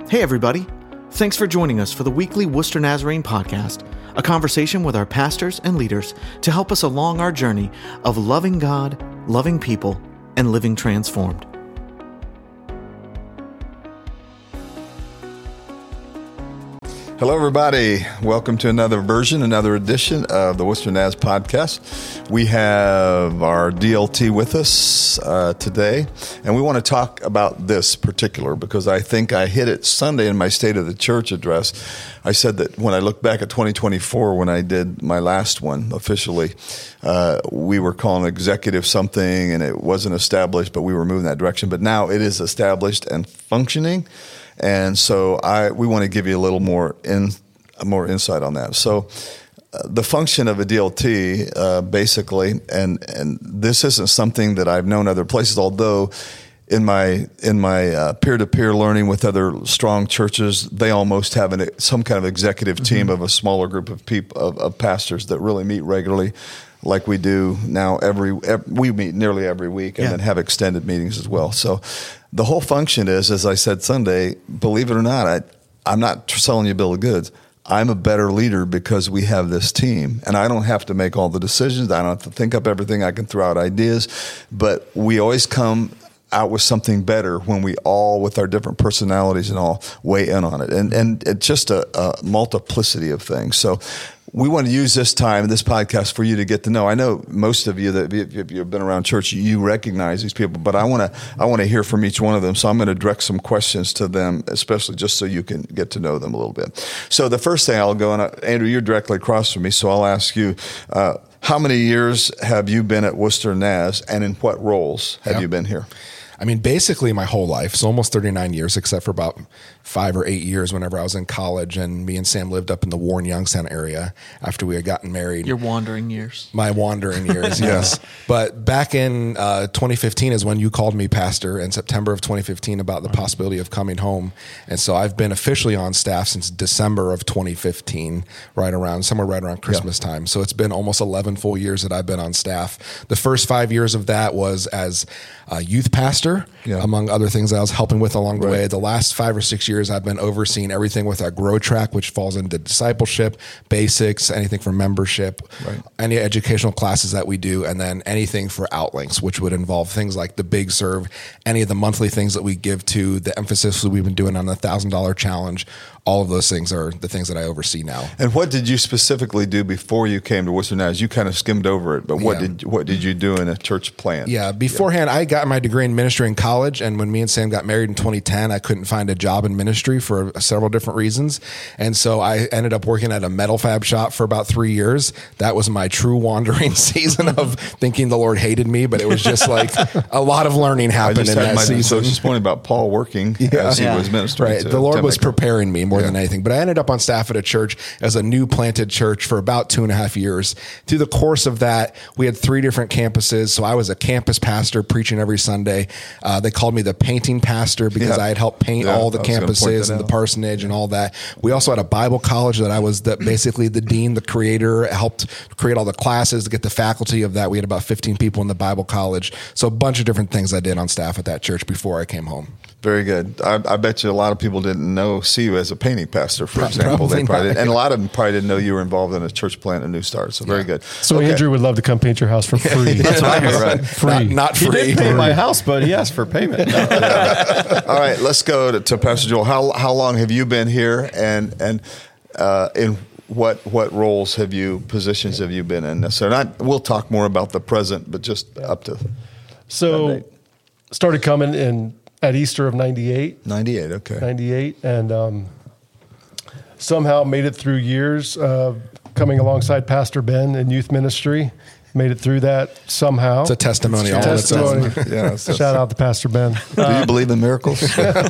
Hey everybody, thanks for joining us for the weekly Worcester Nazarene podcast, a conversation with our pastors and leaders to help us along our journey of loving God, loving people, and living transformed. Hello, everybody. Welcome to another edition of the Worcester Naz podcast. We have our DLT with us today, and we want to talk about this particular because I think I hit it Sunday in my State of the Church address. I said that when I look back at 2024, when I did my last one officially, we were calling executive something, and it wasn't established, but we were moving that direction. But now it is established and functioning. And so we want to give you a little more insight on that. So the function of a DLT, basically, and this isn't something that I've known other places, although in my peer-to-peer learning with other strong churches, they almost have some kind of executive team of a smaller group of people, of pastors that really meet regularly, like we do now. We meet nearly every week, and then have extended meetings as well. So the whole function is, as I said Sunday, believe it or not, I'm not selling you a bill of goods. I'm a better leader because we have this team, and I don't have to make all the decisions. I don't have to think up everything. I can throw out ideas, but we always come out with something better when we all, with our different personalities and all, weigh in on it. And it's just a multiplicity of things. So we want to use this time, this podcast, for you to get to know. I know most of you that if you've been around church, you recognize these people, but I want to hear from each one of them. So I'm going to direct some questions to them, especially just so you can get to know them a little bit. So the first thing I'll go, and Andrew, you're directly across from me, so I'll ask you, how many years have you been at Worcester Naz, and in what roles have you been here? I mean, basically my whole life, so almost 39 years, except for about 5 or 8 years whenever I was in college, and me and Sam lived up in the Warren Youngstown area after we had gotten married. Your wandering years. My wandering years, yes. But back in 2015 is when you called me pastor, in September of 2015, about the possibility of coming home. And so I've been officially on staff since December of 2015, somewhere right around Christmas time. So it's been almost 11 full years that I've been on staff. The first 5 years of that was as a youth pastor, among other things that I was helping with along the way. The last 5 or 6 years, I've been overseeing everything with our Grow Track, which falls into discipleship, basics, anything for membership, any educational classes that we do, and then anything for Outlinks, which would involve things like the Big Serve, any of the monthly things that we give to, the emphasis that we've been doing on the $1,000 challenge. All of those things are the things that I oversee now. And what did you specifically do before you came to Worcester Naz? You kind of skimmed over it, but what did you do in a church plant? Beforehand, I got my degree in ministry in college, and when me and Sam got married in 2010, I couldn't find a job in ministry for several different reasons, and so I ended up working at a metal fab shop for about 3 years. That was my true wandering season of thinking the Lord hated me, but it was just like a lot of learning happened in that season. I was just pointing about Paul working as he was ministering. Right, the Lord was preparing me more than anything. But I ended up on staff at a church as a new planted church for about 2.5 years. Through the course of that, we had 3 different campuses. So I was a campus pastor preaching every Sunday. They called me the painting pastor because I had helped paint all the campuses and the parsonage and all that. We also had a Bible college that I was basically the dean, the creator, helped create all the classes to get the faculty of that. We had about 15 people in the Bible college. So a bunch of different things I did on staff at that church before I came home. Very good. I bet you a lot of people didn't see you as a painting pastor, for example. They probably and a lot of them probably didn't know you were involved in a church plant, a New Start. So very good. So Andrew would love to come paint your house for free. That's what I heard. Right. Free. Not free. He did paint my house, but he asked for payment. All right, let's go to Pastor Joel. How long have you been here, and in what roles positions have you been in? So we'll talk more about the present, but just up to. So started coming at Easter of 98. 98, okay. 98, and somehow made it through years coming alongside Pastor Ben in youth ministry. Made it through that somehow. It's a testimony. All its own. Yeah, shout out to Pastor Ben. Do you believe in miracles?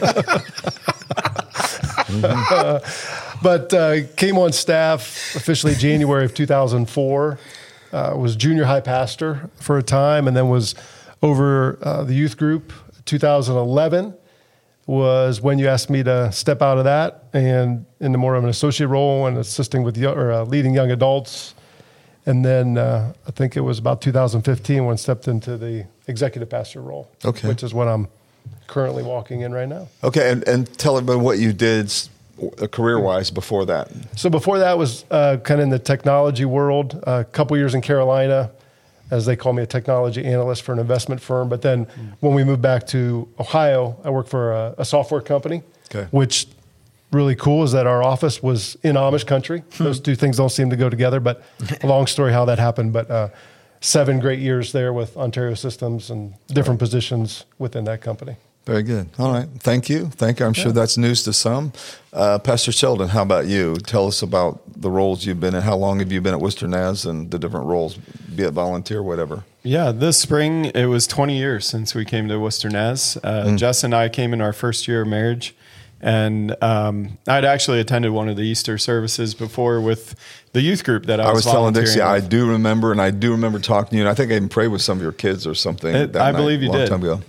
But came on staff officially January of 2004. Was junior high pastor for a time, and then was over the youth group. 2011 was when you asked me to step out of that and into more of an associate role and assisting with leading young adults. And then I think it was about 2015 when I stepped into the executive pastor role, which is what I'm currently walking in right now. Okay, and tell everybody what you did career-wise before that. So before that was kind of in the technology world, a couple years in Carolina, as they call me, a technology analyst for an investment firm. But then when we moved back to Ohio, I worked for a software company, which really cool is that our office was in Amish country. Those two things don't seem to go together, but a long story how that happened. But 7 great years there with Ontario Systems and different positions within that company. Very good. All right. Thank you. I'm sure that's news to some. Pastor Sheldon, how about you? Tell us about the roles you've been in. How long have you been at Worcester Naz and the different roles, be it volunteer, whatever? Yeah, this spring, it was 20 years since we came to Worcester Naz. Jess and I came in our first year of marriage. And I'd actually attended one of the Easter services before with the youth group that I was telling volunteering Dixie, with. I do remember talking to you, and I think I even prayed with some of your kids or something. I believe you did. Time ago.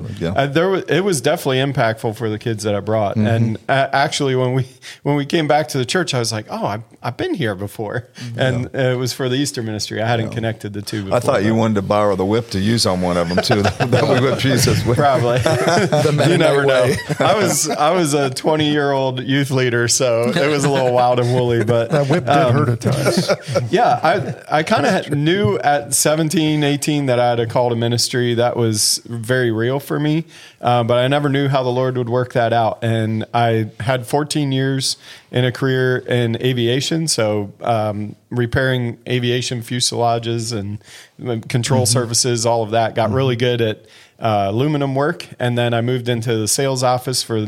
It was definitely impactful for the kids that I brought. And actually, when we came back to the church, I was like, oh, I've been here before. And it was for the Easter ministry. I hadn't connected the two before. I thought you wanted to borrow the whip to use on one of them too. That we whipped Jesus with. Probably. You never know. I was a 20-year-old youth leader, so it was a little wild and woolly. But that whip did hurt at times. Yeah, I kind of knew at 17, 18 that I had a call to ministry. That was very real for me, but I never knew how the Lord would work that out. And I had 14 years in a career in aviation, so repairing aviation fuselages and control services, all of that. Got really good at aluminum work, and then I moved into the sales office for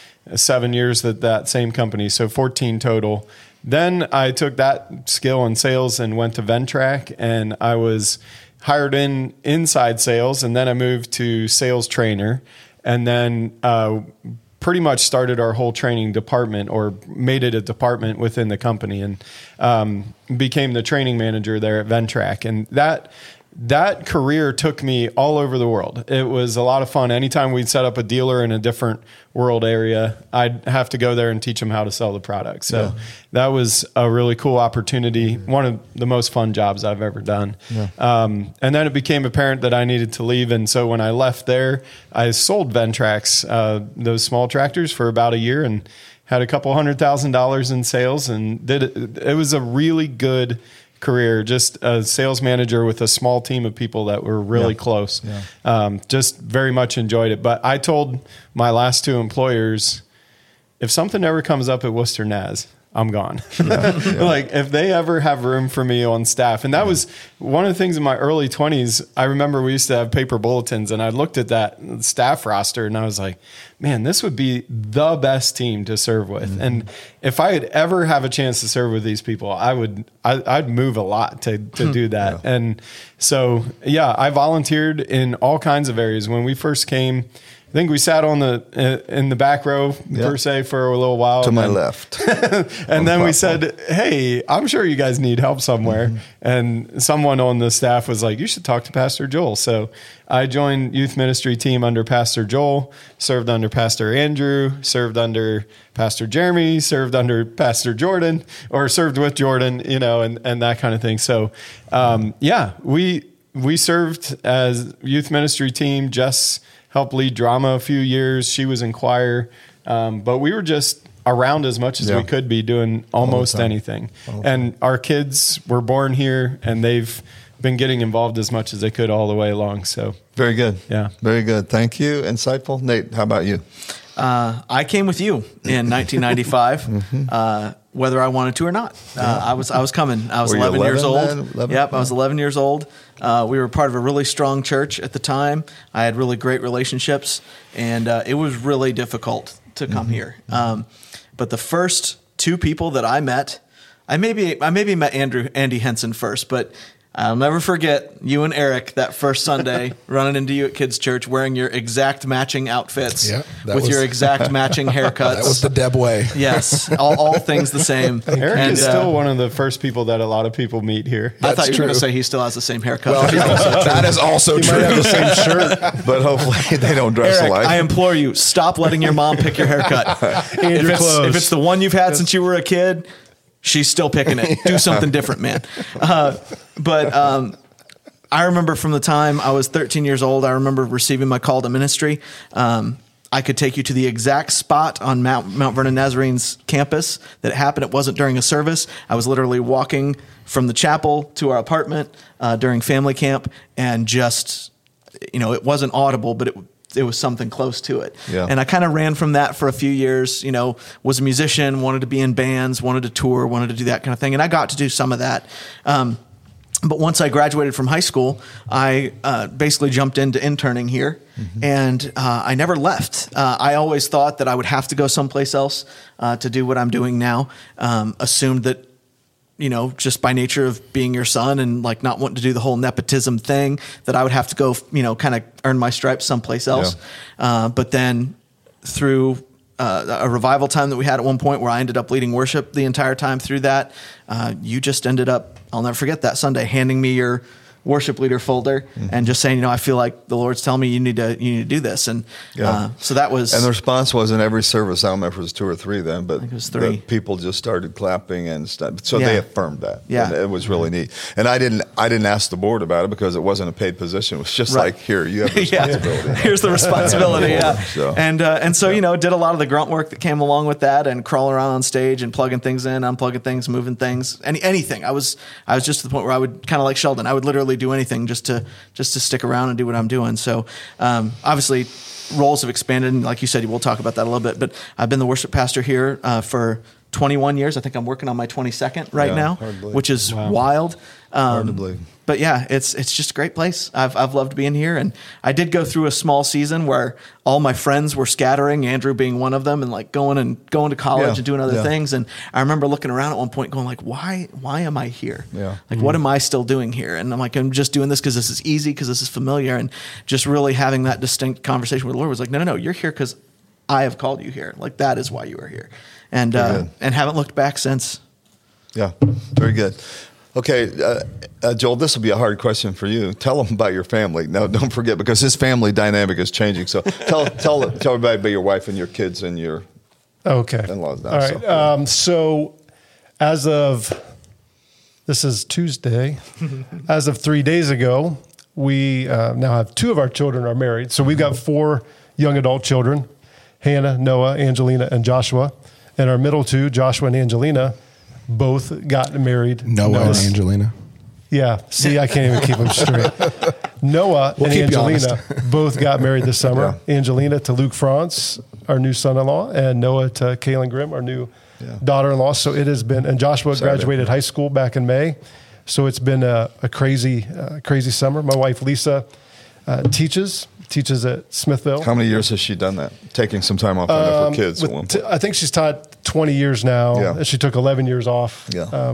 7 years at that same company, so 14 total. Then I took that skill in sales and went to Ventrac, and I was hired in inside sales, and then I moved to sales trainer, and then pretty much started our whole training department, or made it a department within the company, and became the training manager there at Ventrac. And that career took me all over the world. It was a lot of fun. Anytime we'd set up a dealer in a different world area, I'd have to go there and teach them how to sell the product. So that was a really cool opportunity. One of the most fun jobs I've ever done. And then it became apparent that I needed to leave. And so when I left there, I sold Ventracs, those small tractors, for about a year, and had a couple $100,000 in sales, and it was a really good career, just a sales manager with a small team of people that were really close. Just very much enjoyed it. But I told my last 2 employers, if something ever comes up at Worcester Naz, I'm gone. Like, if they ever have room for me on staff. And that was one of the things in my early 20s. I remember we used to have paper bulletins, and I looked at that staff roster and I was like, man, this would be the best team to serve with. And if I had ever have a chance to serve with these people, I'd move a lot to do that. And so, I volunteered in all kinds of areas. When we first came, I think we sat on in the back row, per se, for a little while. To my left. And then we said, hey, I'm sure you guys need help somewhere. And someone on the staff was like, you should talk to Pastor Joel. So I joined youth ministry team under Pastor Joel, served under Pastor Andrew, served under Pastor Jeremy, served under Pastor Jordan, or served with Jordan, and that kind of thing. So, we served as youth ministry team. Jess helped lead drama a few years. She was in choir. But we were just around as much as we could be, doing almost anything. And our kids were born here, and they've been getting involved as much as they could all the way along. So very good. Yeah. Very good. Thank you. Insightful. Nate, how about you? I came with you in 1995, whether I wanted to or not. I was coming. I was 11 years old. Yep, I was 11 years old. We were part of a really strong church at the time. I had really great relationships, and it was really difficult to come here. But the first 2 people that I met, I maybe met Andy Henson first, but I'll never forget you and Eric that first Sunday running into you at Kids Church wearing your exact matching outfits with your exact matching haircuts. That was the Deb way. Yes, all things the same. Eric is still one of the first people that a lot of people meet here. I thought you were going to say he still has the same haircut. Well, that is also true. Might have the same shirt. But hopefully they don't dress Eric, alike. I implore you, stop letting your mom pick your haircut. If it's the one you've had since you were a kid, she's still picking it. Do something different, man. But I remember from the time I was 13 years old, I remember receiving my call to ministry. I could take you to the exact spot on Mount Vernon Nazarene's campus that it happened. It wasn't during a service. I was literally walking from the chapel to our apartment during family camp, and just, it wasn't audible, but it was something close to it. Yeah. And I kind of ran from that for a few years, was a musician, wanted to be in bands, wanted to tour, wanted to do that kind of thing. And I got to do some of that. But once I graduated from high school, I basically jumped into interning here, and I never left. I always thought that I would have to go someplace else to do what I'm doing now. Assumed that, just by nature of being your son and like not wanting to do the whole nepotism thing, that I would have to go, kind of earn my stripes someplace else. Yeah. But then through a revival time that we had at one point where I ended up leading worship the entire time through that, you just ended up, I'll never forget that Sunday, handing me your worship leader folder and just saying, I feel like the Lord's telling me you need to do this. And so that was. And the response was in every service. I don't remember if it was 2 or 3 then, but I think it was 3. People just started clapping and stuff. So they affirmed that. Yeah. And it was really neat. And I didn't ask the board about it because it wasn't a paid position. It was just like, here, you have the responsibility. Here's the responsibility. So. And so, did a lot of the grunt work that came along with that, and crawling around on stage and plugging things in, unplugging things, moving things, anything. I was just to the point where I would kind of like Sheldon. I would literally do anything just to stick around and do what I'm doing. So obviously roles have expanded, and like you said, we'll talk about that a little bit, but I've been the worship pastor here for 21 years. I think I'm working on my 22nd right now, which is wild. Hard to believe. But yeah, it's just a great place. I've loved being here, and I did go through a small season where all my friends were scattering, Andrew being one of them, and like going to college and doing other things. And I remember looking around at one point, going like, "Why am I here? Yeah. Like, what am I still doing here?" And I'm like, "I'm just doing this because this is easy, because this is familiar." And just really having that distinct conversation with the Lord was like, "No, you're here because I have called you here. Like, that is why you are here." And haven't looked back since. Yeah, very good. Okay, Joel, this will be a hard question for you. Tell them about your family. No, don't forget, because his family dynamic is changing. So tell everybody about your wife and your kids and your in-laws now. All right. So as of, this is Tuesday, as of 3 days ago, we now have 2 of our children are married. So we've got 4 young adult children, Hannah, Noah, Angelina, and Joshua. And our middle 2, Joshua and Angelina, both got married. Noah and Angelina. Yeah. See, I can't even keep them straight. Noah and Angelina both got married this summer. Yeah. Angelina to Luke France, our new son-in-law, and Noah to Kaylin Grimm, our new daughter-in-law. So it has been, and Joshua graduated high school back in May. So it's been a crazy summer. My wife, Lisa, teaches at Smithville. How many years has she done that? Taking some time off for kids at one point. I think she's taught 20 years now. Yeah. She took 11 years off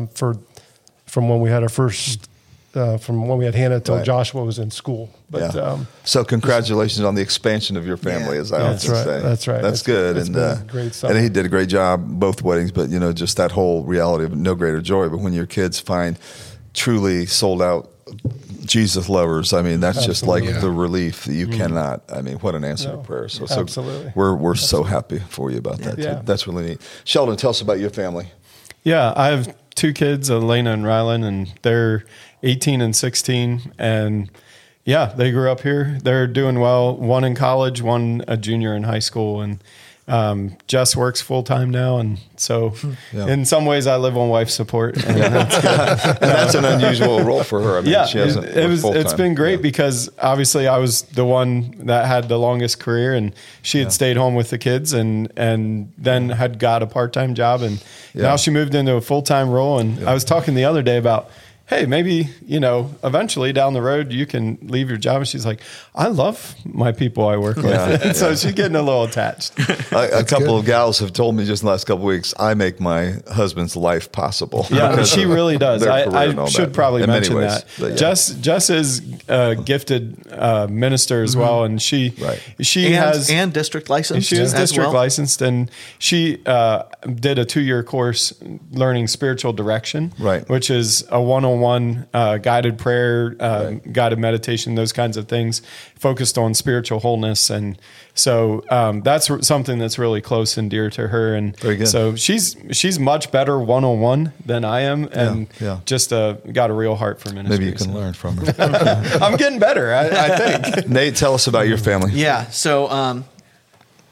from when we had our first, from when we had Hannah till Joshua was in school. But so congratulations on the expansion of your family, as I often say. That's right. That's good. It's been a great summer. And he did a great job both weddings, but just that whole reality of no greater joy. But when your kids find truly sold out Jesus lovers, I mean, that's just like the relief that you cannot. I mean, what an answer to prayer. So absolutely. We're so happy for you about that too. That's really neat. Sheldon, tell us about your family. Yeah, I have 2 kids, Elena and Rylan, and they're 18 and 16. And they grew up here. They're doing well. One in college, one a junior in high school. And Jess works full time now, and so in some ways I live on wife support. And that's good. And that's an unusual role for her. I mean, she hasn't it's been great because obviously I was the one that had the longest career, and she had stayed home with the kids, and then had got a part-time job, and now she moved into a full-time role. And I was talking the other day about, hey, maybe, eventually down the road you can leave your job. And she's like, I love my people I work with. And so she's getting a little attached. A couple of gals have told me just in the last couple of weeks, I make my husband's life possible. Yeah, she really does. I should probably mention that. But Jess is a gifted minister as well. And she has... And district licensed. She is district licensed. And she did a 2-year course learning spiritual direction, which is a one-on-one guided prayer, guided meditation, those kinds of things, focused on spiritual wholeness. And so that's something that's really close and dear to her. And so she's much better one-on-one than I am, and just got a real heart for ministry. Maybe you can learn from her. I'm getting better, I think. Nate, tell us about your family. Yeah. So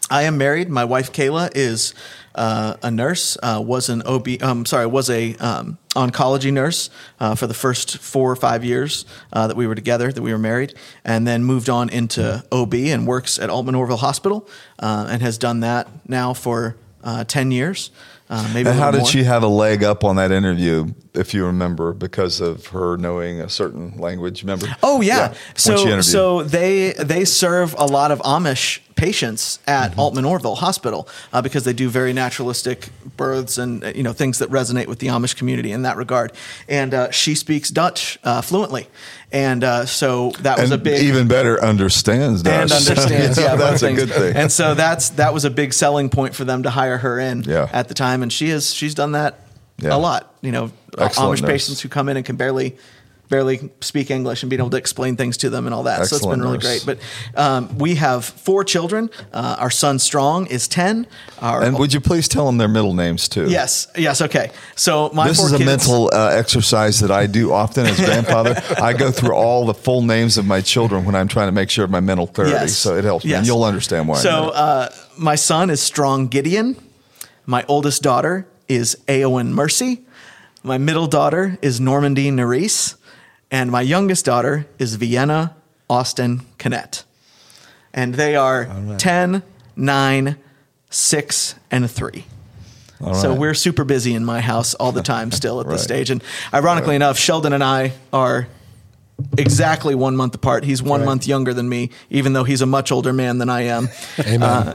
I am married. My wife Kayla is a nurse. Was an oncology nurse for the first 4 or 5 years that we were together, that we were married, and then moved on into OB and works at Altman Orville Hospital and has done that now for 10 years. Maybe. And how did more. she have a leg up on that interview, if you remember, because of her knowing a certain language? Remember? Oh yeah. when she interviewed. So they serve a lot of Amish patients at Altman Orville Hospital because they do very naturalistic births and things that resonate with the Amish community in that regard. And she speaks Dutch fluently, and so that was a big even better understands Dutch. and understands. Yeah, that's both a good thing. And so that was a big selling point for them to hire her in at the time, and she's done that a lot. Excellent Amish nurse. patients who come in and can barely speak English and being able to explain things to them and all that. Excellent so it's been really nurse. great. But we have 4 children. Our son Strong is 10. And would you please tell them their middle names too? Yes. Okay. So my This 4 is a kids, mental exercise that I do often as grandfather. I go through all the full names of my children when I'm trying to make sure of my mental clarity. Yes. So it helps me. And Yes. you'll understand why. in a minute. So my son is Strong Gideon. My oldest daughter is Aowen Mercy. My middle daughter is Normandy Nerese. And my youngest daughter is Vienna Austin Cannett. And they are 10, 9, 6, and 3. So we're super busy in my house all the time still at this stage. And ironically enough, Sheldon and I are exactly 1 month apart. He's 1 month younger than me, even though he's a much older man than I am. Amen.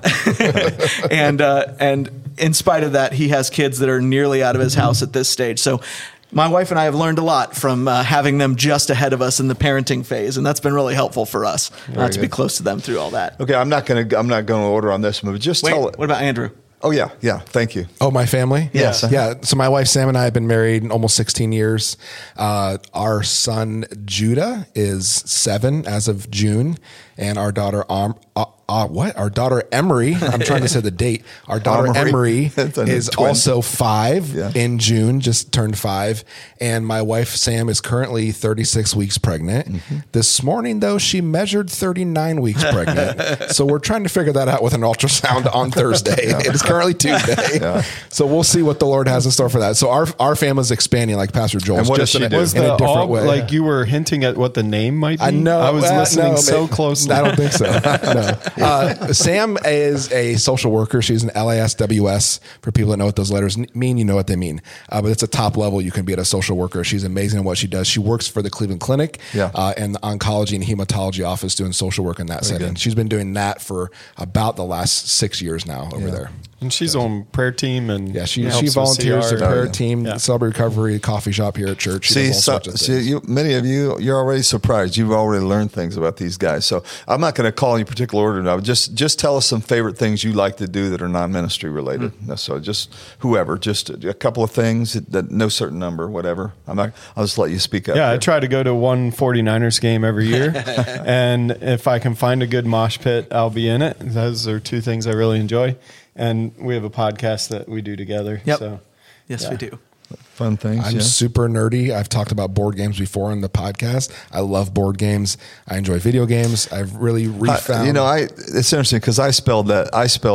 And in spite of that, he has kids that are nearly out of his house at this stage. So my wife and I have learned a lot from having them just ahead of us in the parenting phase, and that's been really helpful for us to be close to them through all that. Okay, I'm not going to order on this one, but just Wait, tell it. what about Andrew? Oh yeah. Thank you. Oh, my family? Yes. Yeah. So my wife, Sam, and I have been married almost 16 years. Our son, Judah, is 7 as of June. And our daughter, Our daughter, Emery, I'm trying to say the date. Our daughter, Emery, is also 5 in June, just turned 5. And my wife, Sam, is currently 36 weeks pregnant. Mm-hmm. This morning, though, she measured 39 weeks pregnant. So we're trying to figure that out with an ultrasound on Thursday. It is currently Tuesday. So we'll see what the Lord has in store for that. So our family's expanding, like Pastor Joel. And what does she do? Was in a the different way. like you were hinting at what the name might be? I know. I was listening so closely. I don't think so. No. Sam is a social worker. She's an LASWS. For people that know what those letters mean, you know what they mean. But it's a top level. You can be at a social worker. She's amazing in what she does. She works for the Cleveland Clinic and the oncology and hematology office doing social work in that setting. Good. She's been doing that for about the last 6 years now over there. And she's on prayer team and She helps with volunteers CR. at prayer team, Celebrity Recovery coffee shop here at church. She does all sorts of things. Many of you're already surprised. You've already learned things about these guys. So I'm not going to call any particular order now. Just tell us some favorite things you like to do that are non-ministry related. So just whoever, just a couple of things that no certain number, whatever. I'll just let you speak up. Yeah, I try to go to one 49ers game every year. And if I can find a good mosh pit, I'll be in it. Those are two things I really enjoy. And we have a podcast that we do together. Yep. So, Yes, we do. Fun things. I'm super nerdy. I've talked about board games before in the podcast. I love board games. I enjoy video games. I've really refound. It's interesting because I spell that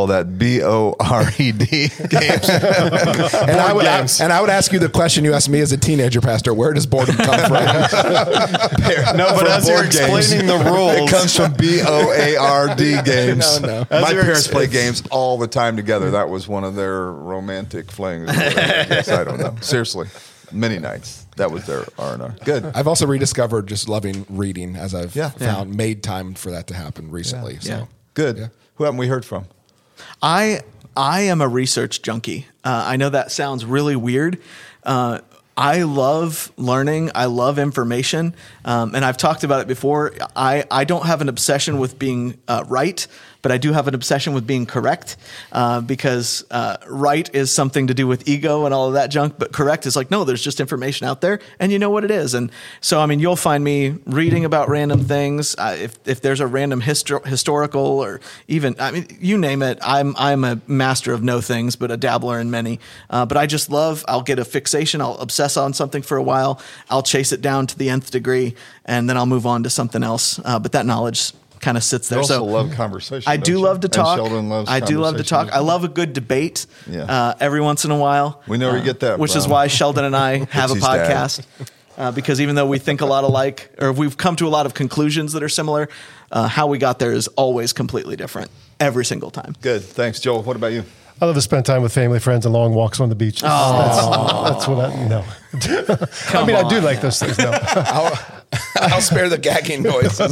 BORED games. and I would ask you the question you asked me as a teenager, Pastor. Where does boredom come from? no, but as you're explaining the rules, it comes from BOARD games. No. My parents play games all the time together. That was one of their romantic flings. I don't know. Seriously, many nights. That was their R&R. Good. I've also rediscovered just loving reading as I've found made time for that to happen recently. Yeah. So Good. Yeah. Who haven't we heard from? I am a research junkie. I know that sounds really weird. I love learning. I love information. And I've talked about it before. I don't have an obsession with being right, but I do have an obsession with being correct because right is something to do with ego and all of that junk. But correct is like, no, there's just information out there and you know what it is. And so, I mean, you'll find me reading about random things. If there's a random historical or even, I mean, you name it, I'm a master of no things, but a dabbler in many. But I just I'll get a fixation. I'll obsess on something for a while. I'll chase it down to the nth degree and then I'll move on to something else. But that knowledge kind of sits there. You also So love conversation. I do don't love you? to And talk. Sheldon loves I do love to talk. conversation. I love a good debate. Yeah. Every once in a while. We never get that, which is Brian. why Sheldon and I have a It's his dad. podcast. Because even though we think a lot alike, or we've come to a lot of conclusions that are similar, how we got there is always completely different every single time. Good. Thanks, Joel. What about you? I love to spend time with family, friends, and long walks on the beach. That's what I know. I mean, I do like those things. No. I'll spare the gagging noises.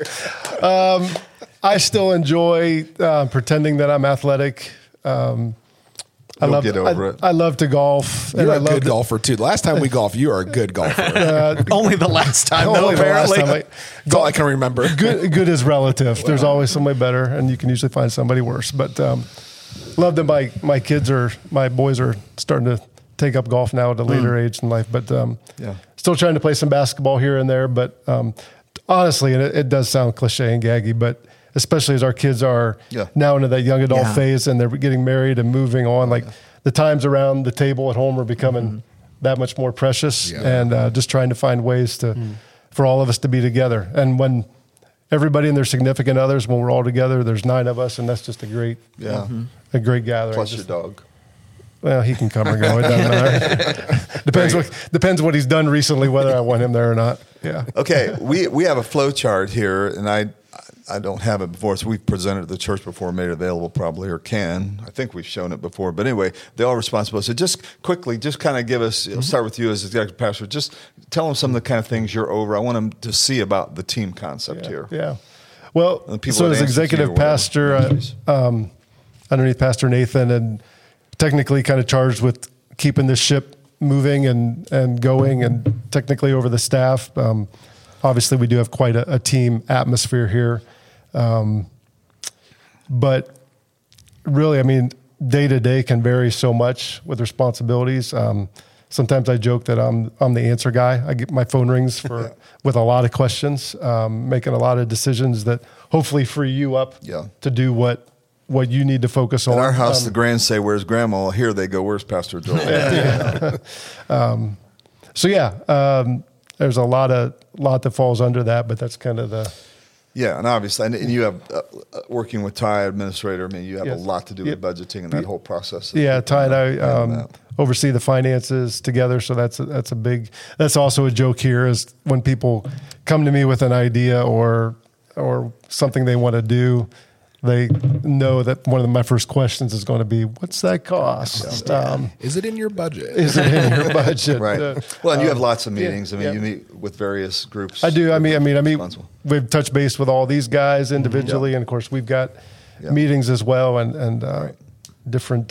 I still enjoy pretending that I'm athletic. You'll get over it. I love to golf. You're I a love good golfer too. The last time we golfed, you are a good golfer. Only the last time, though, Only the last apparently. time That's all I can remember. good is relative. There's always somebody better, and you can usually find somebody worse. But love that my boys are starting to take up golf now at a later age in life. But still trying to play some basketball here and there. But honestly, and it does sound cliche and gaggy, but especially as our kids are now into that young adult phase and they're getting married and moving on, like the times around the table at home are becoming that much more precious, and just trying to find ways for all of us to be together. And when everybody and their significant others, when we're all together, there's 9 of us, and that's just a great gathering. Plus your dog. Well, he can come or go. It doesn't matter. Depends what he's done recently, whether I want him there or not. Yeah. Okay, we have a flow chart here, and I don't have it before, so we've presented it to the church before, made it available probably, or can. I think we've shown it before. But anyway, they're all responsible. So just quickly, just kind of give us, start with you as executive pastor, just tell them some of the kind of things you're over. I want them to see about the team concept here. Yeah. Well, people so that as answer to you executive or whatever. pastor, underneath Pastor Nathan, and technically kind of charged with keeping this ship moving and going, and technically over the staff. Obviously, we do have quite a team atmosphere here. But really, I mean, day to day can vary so much with responsibilities. Sometimes I joke that I'm the answer guy. I get my phone rings with a lot of questions, making a lot of decisions that hopefully free you up to do what you need to focus on. In our house, the grands say, "Where's Grandma?" Here they go, "Where's Pastor Joel?" There's a lot that falls under that, but that's kind of the. Yeah, and obviously, and you have working with Ty, administrator. I mean, you have a lot to do with budgeting and that whole process. Yeah, Ty and I oversee the finances together, so that's a big. That's also a joke here, is when people come to me with an idea or something they want to do, they know that one of my first questions is going to be, "What's that cost? Is it in your budget? Is it in your budget?" Right. Well, and you have lots of meetings. I mean, you meet with various groups. I do. I mean, we've touched base with all these guys individually, and of course, we've got meetings as well, and different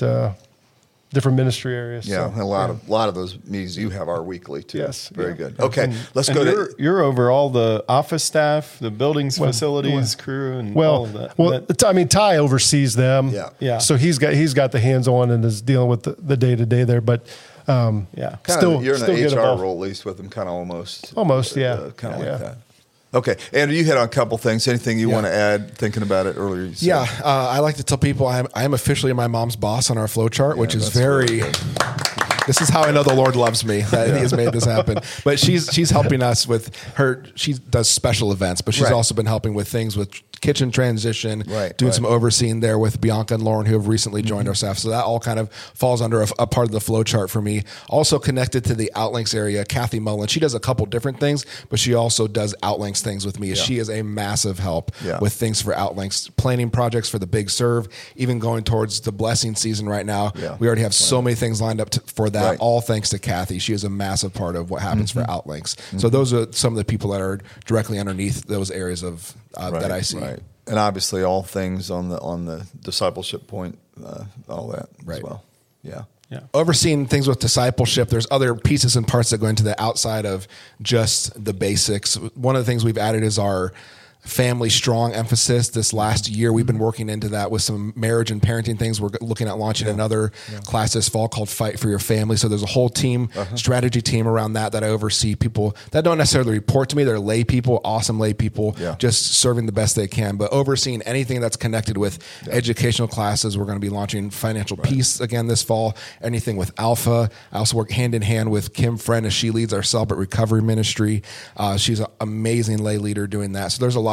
ministry areas. Yeah, so, and a lot of those meetings you have are weekly too. Yes. Very Yeah. good. Okay, let's go to. You're over all the office staff, the buildings, facilities, crew, and all of that. Well, I mean, Ty oversees them. Yeah. So he's got the hands on and is dealing with the day to day there. But Kind still, of, you're in still an get HR involved. role at least with them, kind of almost. Almost, yeah. Kind of Yeah. like that. Okay, Andrew, you hit on a couple things. Anything you want to add? Thinking about it earlier. You said. Yeah, I like to tell people I am officially my mom's boss on our flow chart, which is that's very. really good. This is how I know the Lord loves me, that He has made this happen. But she's helping us with her. She does special events, but she's also been helping with things with kitchen transition, doing some overseeing there with Bianca and Lauren, who have recently joined our staff. So that all kind of falls under a part of the flow chart for me. Also connected to the Outlinks area, Kathy Mullen. She does a couple different things, but she also does Outlinks things with me. She is a massive help with things for Outlinks, planning projects for the Big Serve, even going towards the blessing season right now. We already have so many things lined up for that, all thanks to Kathy. She is a massive part of what happens for Outlinks. So those are some of the people that are directly underneath those areas of that I see. Right. And obviously, all things on the discipleship point, all that as well. Yeah. Overseeing things with discipleship, there's other pieces and parts that go into the outside of just the basics. One of the things we've added is our family strong emphasis. This last year, we've been working into that with some marriage and parenting things. We're looking at launching another class this fall called Fight for Your Family. So there's a whole team, strategy team around that I oversee. People that don't necessarily report to me. They're lay people, awesome lay people, just serving the best they can. But overseeing anything that's connected with educational classes. We're going to be launching Financial Peace again this fall. Anything with Alpha. I also work hand in hand with Kim Friend as she leads our Celebrate Recovery ministry. She's an amazing lay leader doing that. So there's a lot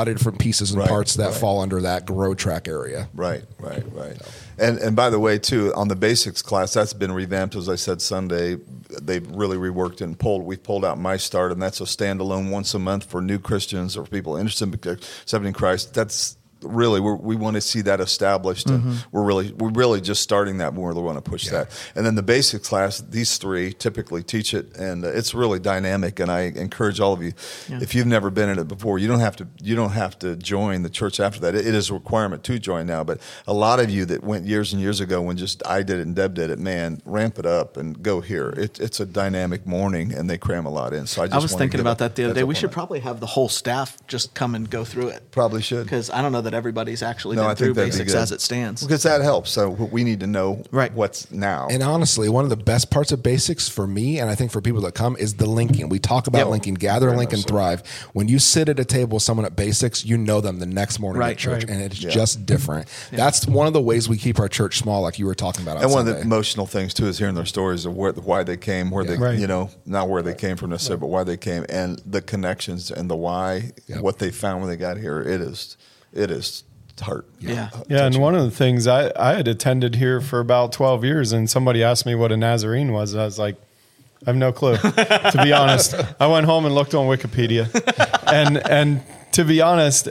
lot of different pieces and Right, parts that right. fall under that grow track area. Right. And by the way, too, on the basics class, that's been revamped. As I said Sunday, they've really reworked and we've pulled out My Start, and that's a standalone once a month for new Christians or people interested in accepting Christ. That's really we want to see that established, and we're really just starting that. We really want to push that. And then the basic class, these three typically teach it, and it's really dynamic. And I encourage all of you, if you've never been in it before, you don't have to join the church after that. It is a requirement to join now. But a lot of you that went years and years ago when just I did it and Deb did it, man, ramp it up and go here. It's a dynamic morning, and they cram a lot in. So I was thinking about that the other day. We should probably have the whole staff just come and go through it. Probably should, because I don't know that everybody's actually No, been I through think that'd be basics good. as it stands. because that helps. So we need to know what's now. And honestly, one of the best parts of basics for me, and I think for people that come, is the linking. We talk about linking, gather, link, and thrive. When you sit at a table with someone at basics, you know them the next morning at church, and it's just different. That's one of the ways we keep our church small, like you were talking about on And one Sunday. of the emotional things too is hearing their stories of why they came, where they, not where they came from necessarily, but why they came, and the connections and the why, what they found when they got here. It is heart. Yeah, and one of the things I had attended here for about 12 years, and somebody asked me what a Nazarene was. I was like, I have no clue. To be honest, I went home and looked on Wikipedia, and to be honest,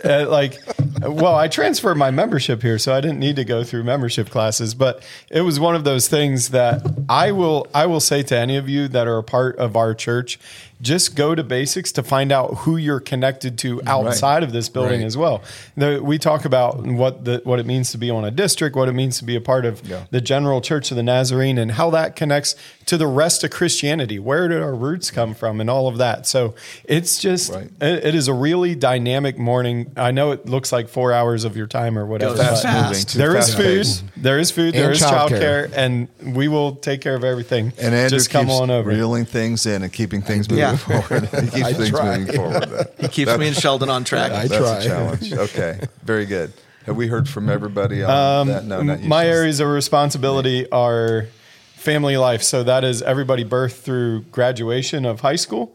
I transferred my membership here, so I didn't need to go through membership classes. But it was one of those things that I will say to any of you that are a part of our church, just go to basics to find out who you're connected to outside of this building as well. We talk about what it means to be on a district, what it means to be a part of the general Church of the Nazarene, and how that connects to the rest of Christianity. Where did our roots come from, and all of that. So it's just it is a really dynamic morning. I know it looks like 4 hours of your time or whatever. There is food. There is food. There is childcare, and we will take care of everything. And Andrew just come keeps on over. reeling things in and keeping things moving forward. He keeps things moving forward. He keeps me and Sheldon on track. I That's try. a challenge. Okay, very good. Have we heard from everybody on that? No, not you. My areas of responsibility are family life. So that is everybody birthed through graduation of high school.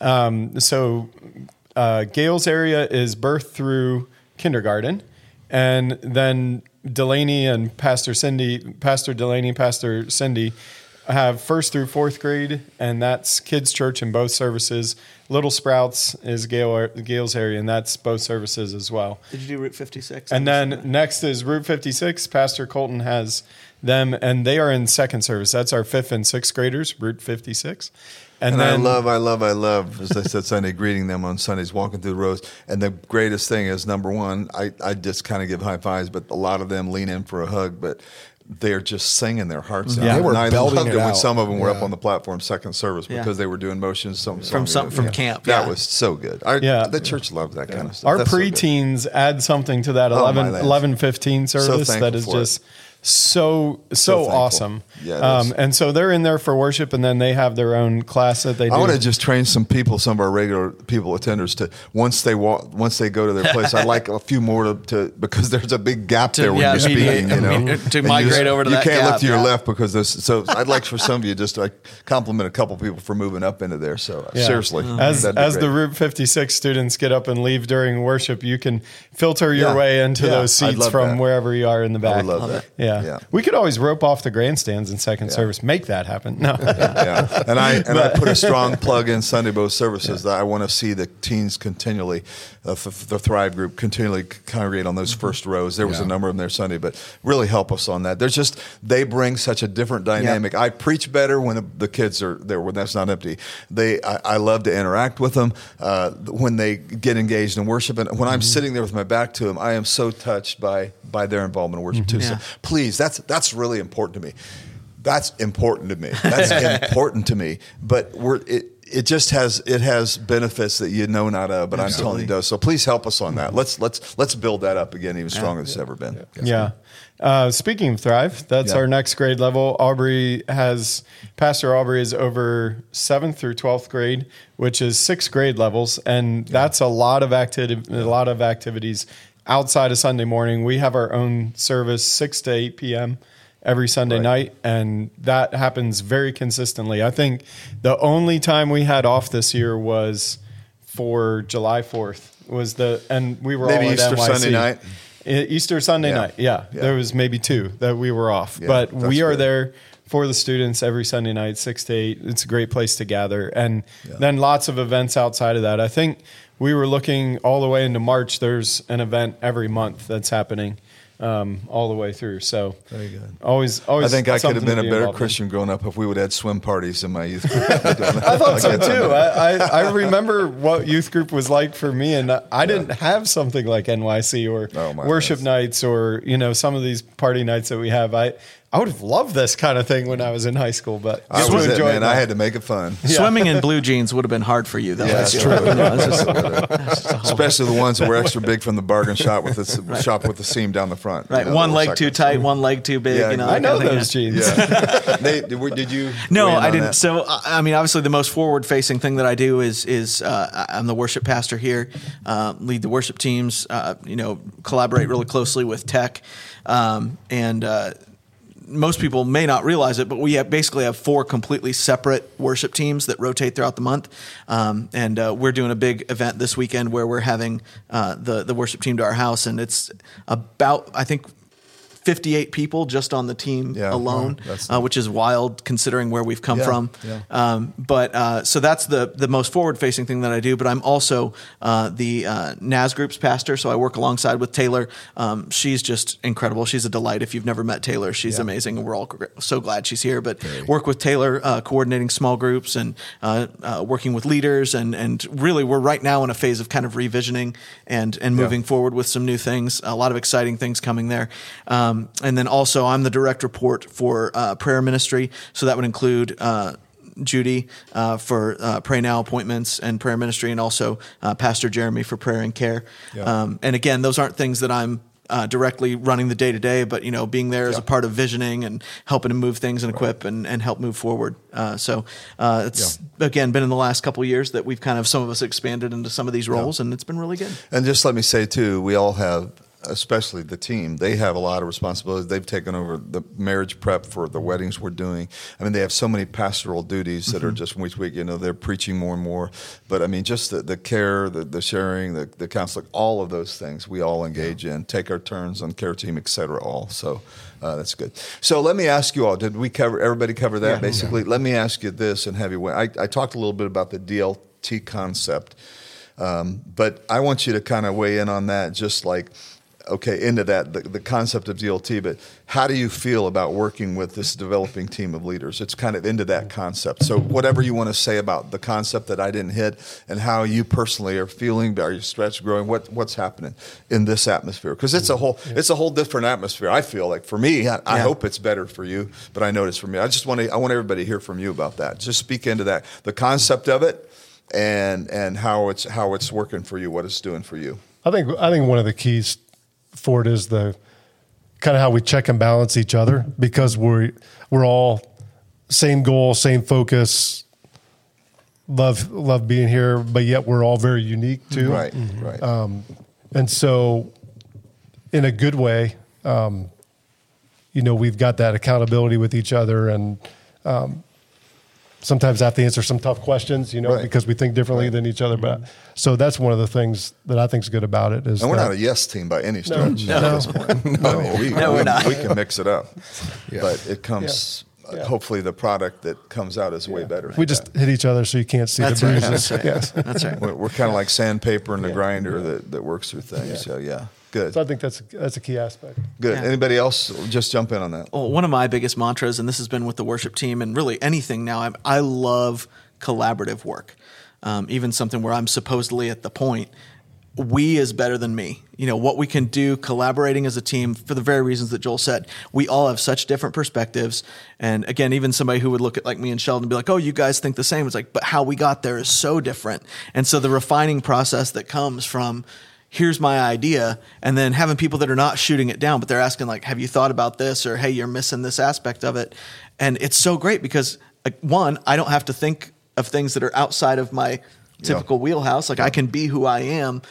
Gail's area is birthed through kindergarten. And then Delaney and Pastor Delaney, Pastor Cindy have first through fourth grade, and that's kids' church in both services. Little Sprouts is Gail's area, and that's both services as well. Did you do Route 56? And then next is Route 56. Pastor Colton has them, and they are in second service. That's our 5th and 6th graders, Route 56. And then I love, as I said Sunday, greeting them on Sundays, walking through the rows. And the greatest thing is, number one, I just kind of give high fives, but a lot of them lean in for a hug, but they're just singing their hearts out. They were and I belting loved it it when out. some of them were up on the platform second service because they were doing motions from camp. That was so good. The church loved that kind of stuff. our That's so good. preteens add something to that Oh, my 11:15 service thankful that is for just so thankful. awesome. Yeah, it is. And so they're in there for worship, and then they have their own class that they do. I want to just train some of our regular people attenders to once they go to their place. I'd like a few more to because there's a big gap there when you're speaking. To migrate over to that you can't gap, look to your left because there's. So I'd like for some of you just to compliment a couple people for moving up into there. So seriously, as that'd be the great. Route 56 students get up and leave during worship, you can filter your way into those I'd seats love from that. wherever you are in the back. I would love that. Yeah. We could always rope off the grandstands in second service. Make that happen. No. Yeah. And I put a strong plug in Sunday both services that I want to see the teens continually, the Thrive group continually congregate on those first rows. There was a number of them there Sunday, but really help us on that. They bring such a different dynamic. I preach better when the kids are there, when that's not empty. I love to interact with them when they get engaged in worship. And when I'm sitting there with my back to them, I am so touched by their involvement in worship too. So please, that's really important to me. That's important to me. That's important to me. But it just has benefits that you know not of, but I'm telling you it does. So please help us on that. Let's build that up again even stronger than it's ever been. Yeah. Speaking of Thrive, that's our next grade level. Pastor Aubrey is over 7th through 12th grade, which is 6th grade levels, and that's a lot of activities outside of Sunday morning. We have our own service 6 to 8 p.m. every Sunday night, and that happens very consistently. I think the only time we had off this year was for July 4th. and we were Maybe all at Easter NYC. Sunday night. Easter Sunday night. Yeah. There was maybe 2 that we were off, but we are good. there for the students every Sunday night, 6 to 8. It's a great place to gather. And then lots of events outside of that. I think we were looking all the way into March. There's an event every month that's happening all the way through. So very good. Always. I think I could have something been to a be better involved in. Christian growing up if we would have had swim parties in my youth group. I thought so too. I remember what youth group was like for me, and I didn't have something like NYC or worship nights or some of these party nights that we have. I would have loved this kind of thing when I was in high school, but I was it, man. I had to make it fun. Swimming in blue jeans would have been hard for you, though. Yeah, that's true. Especially the ones that were extra big from the bargain shop with the shop with the seam down the front. Right, one leg too tight, one leg too big. Yeah, I know those jeans. Yeah. Did you? No, I didn't. So, I mean, obviously, the most forward-facing thing that I do is I'm the worship pastor here, lead the worship teams. Collaborate really closely with tech, and most people may not realize it, but we basically have 4 completely separate worship teams that rotate throughout the month. And we're doing a big event this weekend where we're having the worship team to our house, and it's about, I think, 58 people just on the team alone, which is wild considering where we've come from. Yeah. So that's the most forward-facing thing that I do. But I'm also the NAS Group's pastor, so I work alongside with Taylor. She's just incredible. She's a delight. If you've never met Taylor, she's amazing, and we're all so glad she's here. But work with Taylor, coordinating small groups and working with leaders, and really we're right now in a phase of kind of revisioning and moving forward with some new things. A lot of exciting things coming there. And then also I'm the direct report for prayer ministry. So that would include Judy for Pray Now appointments and prayer ministry, and also Pastor Jeremy for prayer and care. Yeah. And again, those aren't things that I'm directly running the day-to-day, but being there as a part of visioning and helping to move things and equip and help move forward. So it's again been in the last couple of years that we've kind of, some of us expanded into some of these roles, and it's been really good. And just let me say too, we all have, especially the team, they have a lot of responsibilities. They've taken over the marriage prep for the weddings we're doing. I mean, they have so many pastoral duties that are just week to week. They're preaching more and more. But I mean, just the care, the sharing, the counseling, all of those things we all engage in, take our turns on care team, et cetera, all. So that's good. So let me ask you all, did everybody cover that basically? Let me ask you this and have you, I talked a little bit about the DLT concept, but I want you to kind of weigh in on that, just like, into that, the concept of DLT, but how do you feel about working with this developing team of leaders? It's kind of into that concept. So whatever you want to say about the concept that I didn't hit and how you personally are feeling, are you stretched, growing, what's happening in this atmosphere? Because it's a whole different atmosphere. I feel like for me, I hope it's better for you, but I know it's for me. I want everybody to hear from you about that. Just speak into that, the concept of it and how it's working for you, what it's doing for you. I think one of the keys for it is the kind of how we check and balance each other, because we're all same goal, same focus, love being here, but yet we're all very unique too. Right, right. And so in a good way, we've got that accountability with each other, and sometimes have to answer some tough questions, because we think differently than each other. But so that's one of the things that I think is good about it. Is and we're not a yes team by any stretch. No. We're not. We can mix it up, but it comes. Hopefully, the product that comes out is way better. We just hit each other so you can't see the bruises. That's right. Yes. That's right. We're kind of like sandpaper in the grinder that works through things. So good. So I think that's a key aspect. Good. Yeah. Anybody else? Just jump in on that. Well, one of my biggest mantras, and this has been with the worship team and really anything now, I love collaborative work. Even something where I'm supposedly at the point, we is better than me. What we can do collaborating as a team for the very reasons that Joel said. We all have such different perspectives. And again, even somebody who would look at like me and Sheldon and be like, oh, you guys think the same. It's like, but how we got there is so different. And so the refining process that comes from here's my idea, and then having people that are not shooting it down, but they're asking like, have you thought about this? Or, hey, you're missing this aspect of it. And it's so great because one, I don't have to think of things that are outside of my typical wheelhouse. Like I can be who I am.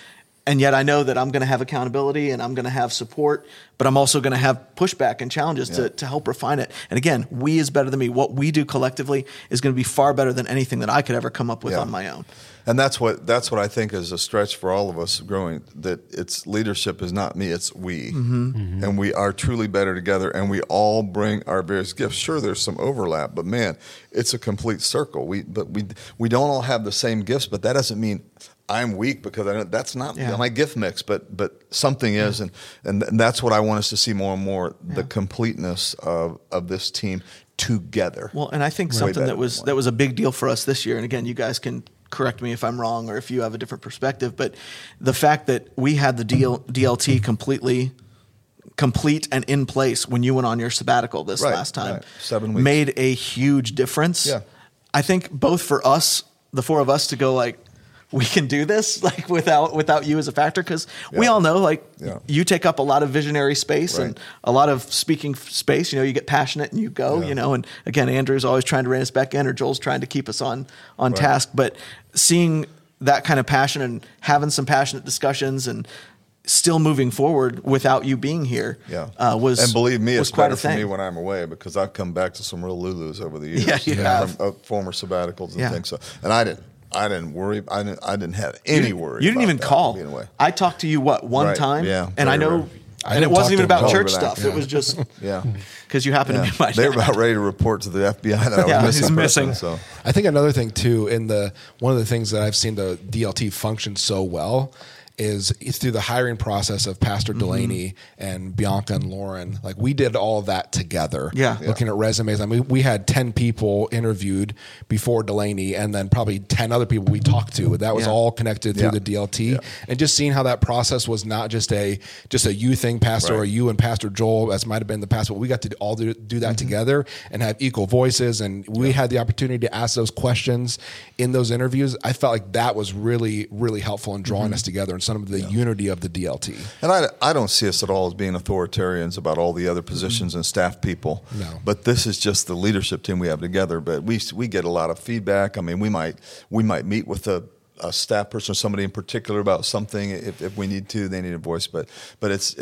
And yet I know that I'm going to have accountability and I'm going to have support, but I'm also going to have pushback and challenges to help refine it. And again, we is better than me. What we do collectively is going to be far better than anything that I could ever come up with on my own. And that's what I think is a stretch for all of us growing, that it's leadership is not me, it's we. And we are truly better together, and we all bring our various gifts. Sure, there's some overlap, but man, it's a complete circle. We don't all have the same gifts, but that doesn't mean I'm weak because that's not my gift mix, but something is, and that's what I want us to see more and more, the completeness of this team together. Well, and I think something that was a big deal for us this year, and again, you guys can correct me if I'm wrong or if you have a different perspective, but the fact that we had the DLT completely complete and in place when you went on your sabbatical this last time 7 weeks. Made a huge difference. Yeah. I think both for us, the four of us, to go like, we can do this like without you as a factor, because we all know you take up a lot of visionary space and a lot of speaking space. You get passionate and you go. And again, Andrew's always trying to rein us back in, or Joel's trying to keep us on task. But seeing that kind of passion and having some passionate discussions and still moving forward without you being here was, and believe me, it's quite better a for thing. me when I'm away, because I've come back to some real Lulus over the years. Yeah, you have. From former sabbaticals and things. So, and I didn't worry. I didn't have any worry. You didn't even call. Being away. I talked to you one time, and I know, and it wasn't even about church stuff. It was just because you happened to be my dad. They were about ready to report to the FBI that I was missing. So I think another thing too, one of the things that I've seen the DLT function so well is through the hiring process of Pastor Delaney and Bianca and Lauren. Like, we did all of that together. Looking at resumes. I mean, we had 10 people interviewed before Delaney, and then probably 10 other people we talked to. That was all connected through the DLT. And just seeing how that process was not just a you thing, Pastor, or you and Pastor Joel, as might have been the past, but we got to all do that together and have equal voices. And we had the opportunity to ask those questions in those interviews. I felt like that was really, really helpful in drawing us together and some of the unity of the DLT. And I don't see us at all as being authoritarians about all the other positions and staff people. No. But this is just the leadership team we have together. But we get a lot of feedback. I mean, we might meet with a staff person or somebody in particular about something if we need to. They need a voice. But it's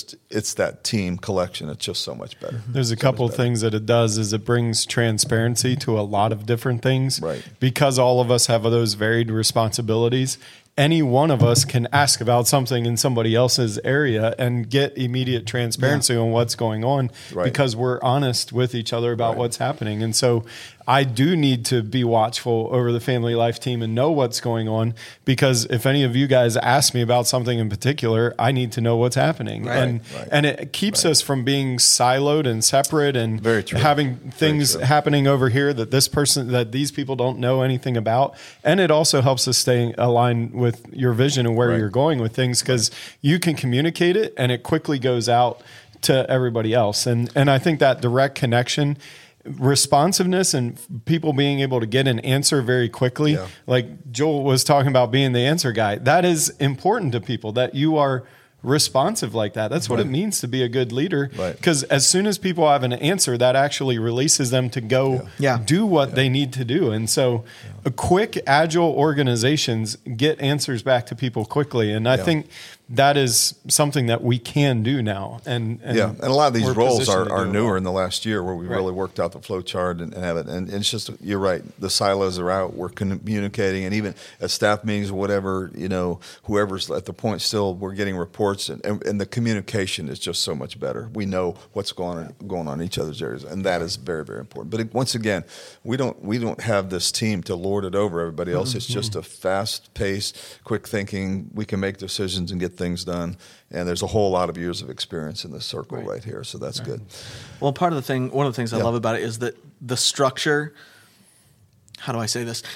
that team collection. It's just so much better. There's a couple of things that it does is it brings transparency to a lot of different things. Right. Because all of us have those varied responsibilities. Any one of us can ask about something in somebody else's area and get immediate transparency on what's going on because we're honest with each other about what's happening. And so I do need to be watchful over the Family Life team and know what's going on, because if any of you guys ask me about something in particular, I need to know what's happening. And it keeps us from being siloed and separate and having things happening over here that these people don't know anything about. And it also helps us stay aligned with your vision and where you're going with things, because you can communicate it and it quickly goes out to everybody else. And I think that direct connection, responsiveness, and people being able to get an answer very quickly. Like Joel was talking about being the answer guy. That is important to people, that you are responsive like that. That's what it means to be a good leader. Because as soon as people have an answer, that actually releases them to go do what they need to do. And so quick, agile organizations get answers back to people quickly. And I think that is something that we can do now. And a lot of these roles are newer in the last year, where we really worked out the flow chart and have it. And it's just, you're right, the silos are out. We're communicating, and even at staff meetings or whatever, whoever's at the point, still we're getting reports, and the communication is just so much better. We know what's going on in each other's areas, and that is very, very important. But once again, we don't have this team to lord it over everybody else. It's just a fast-paced, quick thinking. We can make decisions and get things done, and there's a whole lot of years of experience in this circle right here, so that's good. Well, one of the things I love about it is that the structure, how do I say this?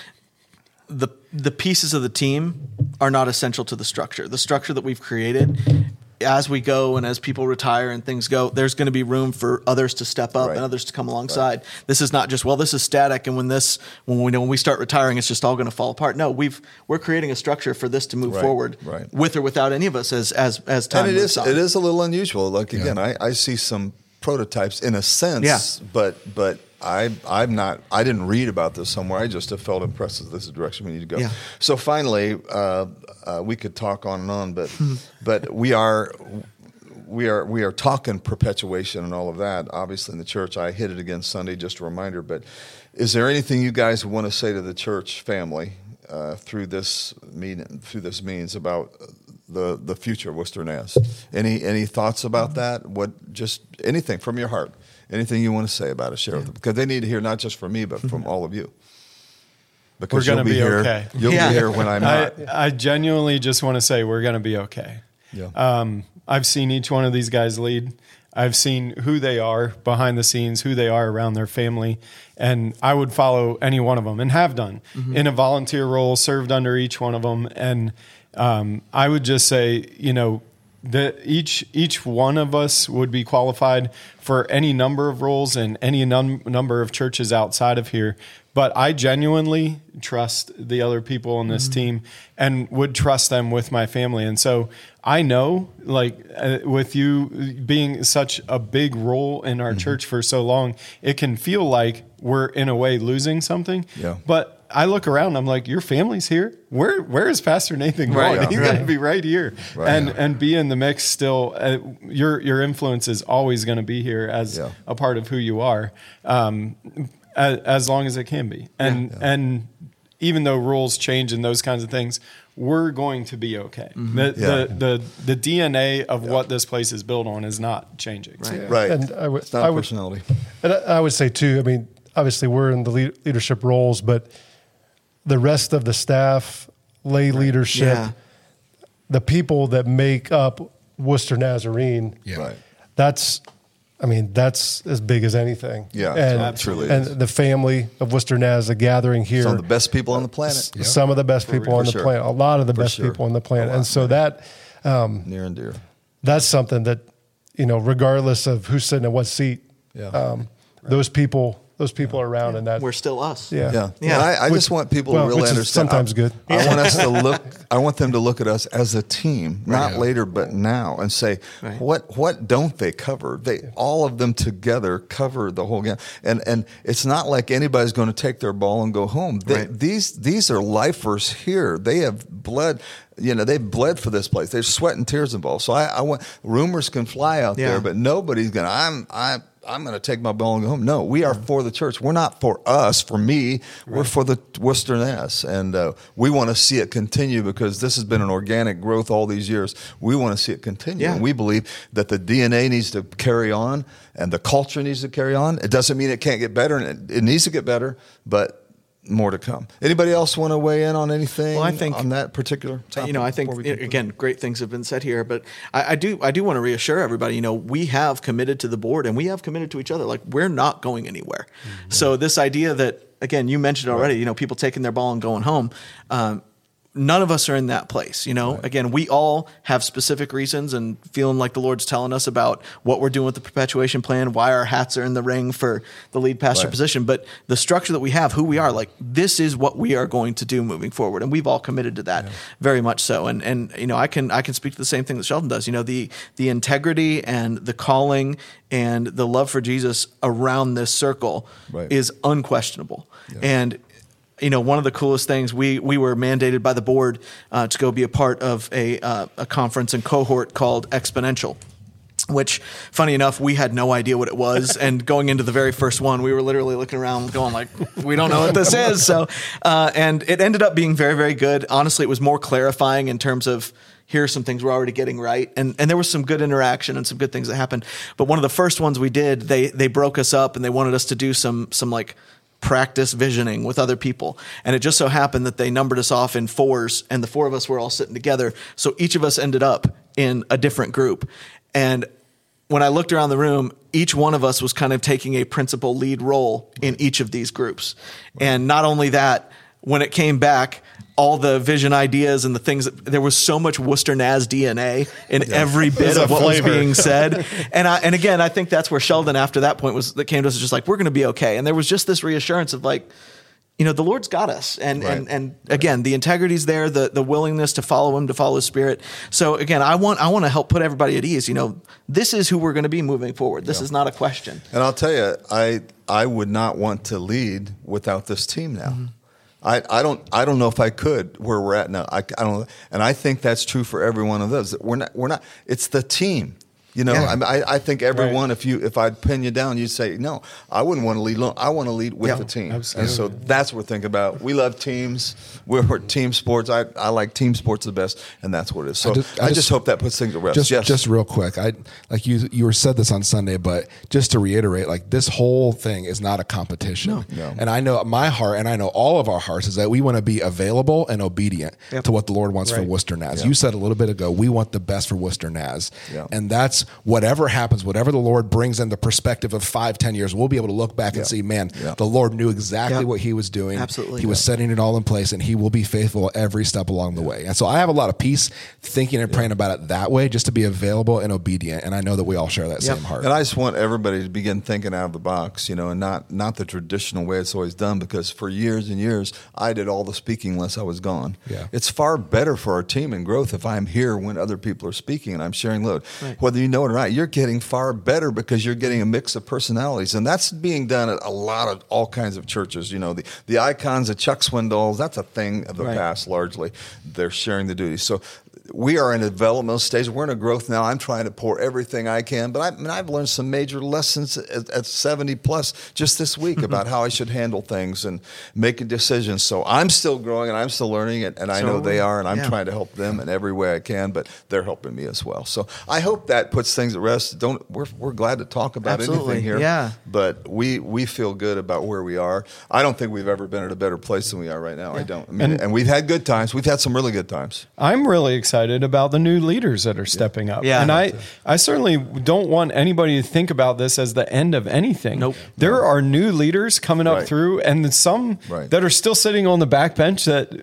The pieces of the team are not essential to the structure. The structure that we've created, as we go and as people retire and things go, there's going to be room for others to step up and others to come alongside. This is not just, this is static, and when we start retiring, it's just all going to fall apart. No, we're creating a structure for this to move forward, with or without any of us as time moves on. It is a little unusual. Like, again, I see some prototypes in a sense, but I didn't read about this somewhere. I just have felt impressed that this is the direction we need to go. Yeah. So finally, we could talk on and on, but we are talking perpetuation and all of that. Obviously, in the church, I hit it again Sunday. Just a reminder. But is there anything you guys want to say to the church family through this means about the future of Worcester Naz? Any thoughts about that? Just anything from your heart? Anything you want to say about it? Share with them, because they need to hear not just from me, but from all of you. Because we're going to be here. okay. You'll be here when I'm not. I genuinely just want to say we're going to be okay. Yeah. I've seen each one of these guys lead. I've seen who they are behind the scenes, who they are around their family, and I would follow any one of them and have done in a volunteer role, served under each one of them. And I would just say, that each one of us would be qualified for any number of roles in any number of churches outside of here. But I genuinely trust the other people on this team and would trust them with my family. And so I know, with you being such a big role in our church for so long, it can feel like we're in a way losing something. Yeah. But I look around, I'm like, your family's here. Where is Pastor Nathan going? Right, He's going to be right here, Right. and be in the mix still. Your influence is always going to be here as a part of who you are, as long as it can be. And even though rules change and those kinds of things, we're going to be okay. The DNA of what this place is built on is not changing. Right. And It's not a personality. And I would say too, I mean, obviously we're in the leadership roles, but the rest of the staff, lay leadership, the people that make up Worcester Nazarene, Right. that's as big as anything. Yeah, and absolutely. And the family of Worcester Naz, the gathering here, Some of the best people on the planet. some of the best people on the sure. planet, a lot of the For best sure. people on the planet. A lot, And so that, Near and dear. that's something that, regardless of who's sitting in what seat, those people are around, and that We're still us. Yeah. And I just want people to really which is understand. sometimes good. I want us to look. I want them to look at us as a team, not later, but now, and say, Right. what don't they cover? All of them together cover the whole game. And it's not like anybody's going to take their ball and go home. These are lifers here. They have bled. They bled for this place. There's sweat and tears involved. So I want, rumors can fly out there, but nobody's going to. I'm going to take my ball and go home. No, we are for the church. We're not for us, for me. We're for the Worcester Naz. And we want to see it continue, because this has been an organic growth all these years. We want to see it continue. Yeah. And we believe that the DNA needs to carry on and the culture needs to carry on. It doesn't mean it can't get better, and it needs to get better, but more to come. Anybody else want to weigh in on anything on that particular topic? I think, again, great things have been said here, but I do want to reassure everybody, we have committed to the board and we have committed to each other. Like, we're not going anywhere. Mm-hmm. So this idea that, again, you mentioned already, people taking their ball and going home, none of us are in that place. Again, we all have specific reasons and feeling like the Lord's telling us about what we're doing with the perpetuation plan, why our hats are in the ring for the lead pastor position. But the structure that we have, who we are, this is what we are going to do moving forward. And we've all committed to that very much so. And I can speak to the same thing that Sheldon does. The integrity and the calling and the love for Jesus around this circle is unquestionable. Yeah. And one of the coolest things, we were mandated by the board to go be a part of a conference and cohort called Exponential, which, funny enough, we had no idea what it was. And going into the very first one, we were literally looking around going like, we don't know what this is. So, and it ended up being very, very good. Honestly, it was more clarifying in terms of, here are some things we're already getting right. And there was some good interaction and some good things that happened. But one of the first ones we did, they broke us up and they wanted us to do some practice visioning with other people. And it just so happened that they numbered us off in fours, and the four of us were all sitting together. So each of us ended up in a different group. And when I looked around the room, each one of us was kind of taking a principal lead role in each of these groups. And not only that, when it came back, all the vision ideas and the things there was so much Worcester Naz DNA in every bit of what was being said. And again, I think that's where Sheldon, after that point, that came to us just like, we're going to be okay. And there was just this reassurance of like, the Lord's got us. And again, the integrity's there, the willingness to follow him, to follow his Spirit. So again, I want to help put everybody at ease. This is who we're going to be moving forward. This is not a question. And I'll tell you, I would not want to lead without this team now. Mm-hmm. I don't know if I could where we're at now. I don't, and I think that's true for every one of those. We're not. It's the team. I think everyone. Right. If I'd pin you down, you'd say no. I wouldn't want to lead alone. I want to lead with the team. Absolutely. And so that's what we're thinking about. We love teams. We're team sports. I like team sports the best, and that's what it is. So I just hope that puts things to rest. Just real quick, you said this on Sunday, but just to reiterate, this whole thing is not a competition. No. And I know my heart, and I know all of our hearts, is that we want to be available and obedient to what the Lord wants for Worcester Naz. You said a little bit ago, we want the best for Worcester Naz, and that's whatever happens, whatever the Lord brings in the perspective of 5-10 years, we'll be able to look back and see, man, the Lord knew exactly what he was doing. Absolutely. He was setting it all in place, and he will be faithful every step along the way. And so I have a lot of peace thinking and praying about it that way, just to be available and obedient. And I know that we all share that same heart. And I just want everybody to begin thinking out of the box, and not the traditional way it's always done, because for years and years, I did all the speaking unless I was gone. Yeah. It's far better for our team and growth if I'm here when other people are speaking and I'm sharing load. Right. Whether you know it or not, you're getting far better because you're getting a mix of personalities. And that's being done at a lot of all kinds of churches. The icons of Chuck Swindoll, that's a thing of the past largely. They're sharing the duties. So we are in a developmental stage. We're in a growth now. I'm trying to pour everything I can, but I've learned some major lessons at 70 plus just this week about how I should handle things and making decisions. So I'm still growing and I'm still learning, and I know they are, and I'm trying to help them in every way I can, but they're helping me as well. So I hope that puts things at rest. We're glad to talk about anything here, but we feel good about where we are. I don't think we've ever been at a better place than we are right now. I don't. And we've had good times. We've had some really good times. I'm really excited about the new leaders that are stepping up. Yeah. And I certainly don't want anybody to think about this as the end of anything. Nope. There are new leaders coming up through, and some that are still sitting on the back bench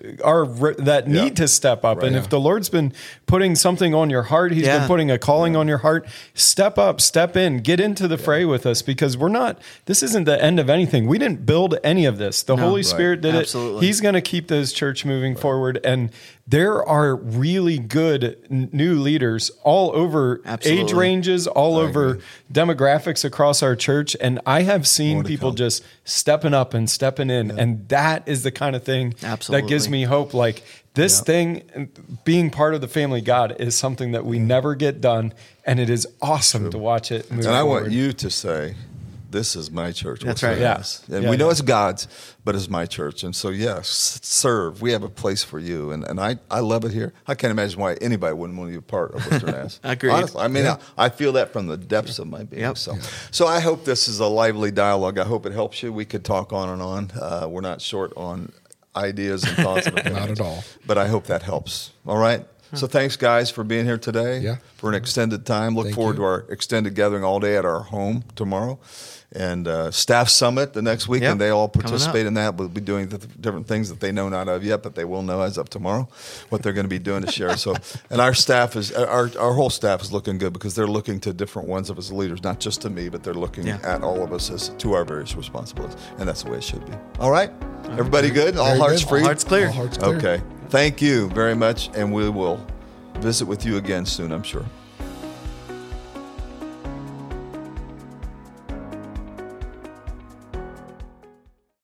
that need to step up. Right. And if the Lord's been putting something on your heart, he's been putting a calling on your heart, step up, step in, get into the fray with us, because this isn't the end of anything. We didn't build any of this. The Holy Spirit did it. He's going to keep this church moving forward. And there are really good new leaders all over age ranges, all over demographics across our church. And I have seen people just stepping up and stepping in. Yeah. And that is the kind of thing that gives me hope. This thing, being part of the family of God, is something that we never get done. And it is awesome to watch it move forward. I want you to say, this is my church. That's right. Yes. And we know it's God's, but it's my church. And so, yes, serve. We have a place for you. And I love it here. I can't imagine why anybody wouldn't want to be a part of Worcester Naz. Agreed. Honestly, I feel that from the depths of my being. Yep. So I hope this is a lively dialogue. I hope it helps you. We could talk on and on. We're not short on ideas and thoughts. And not at all. But I hope that helps. All right? So thanks, guys, for being here today for an extended time. Look forward to our extended gathering all day at our home tomorrow. And staff summit the next week, and they all participate in that. We'll be doing the different things that they know not of yet, but they will know as of tomorrow what they're going to be doing to share. So, and our staff is our whole staff is looking good, because they're looking to different ones of us leaders, not just to me, but they're looking at all of us as to our various responsibilities, and that's the way it should be. All right, everybody good? All hearts free? All hearts clear. All hearts clear. Okay. Thank you very much, and we will visit with you again soon, I'm sure.